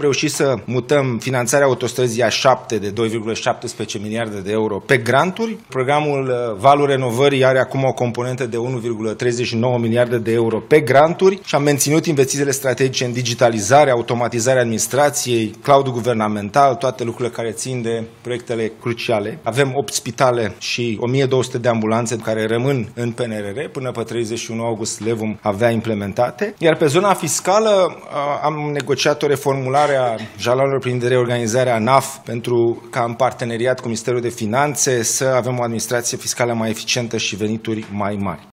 reușit să mutăm finanțarea autostrăzii A7 de 2,17 miliarde de euro pe granturi. Programul Valul Renovării are acum o componentă de 1,39 miliarde de euro pe granturi și am menținut investițiile strategice în digitalizare, automatizarea administrației, cloud-ul guvernamental, toate lucrurile care țin de proiectele cruciale. Avem 8 spitale și 1200 de ambulanțe care rămân în PNRR. Până pe 31 august le vom avea implementate. Iar pe zona fiscală am negociat o reformulare a jaloanelor prin reorganizare a ANAF pentru ca în parteneriat cu Ministerul de Finanțe să avem o administrație fiscală mai eficientă și venituri mai mari.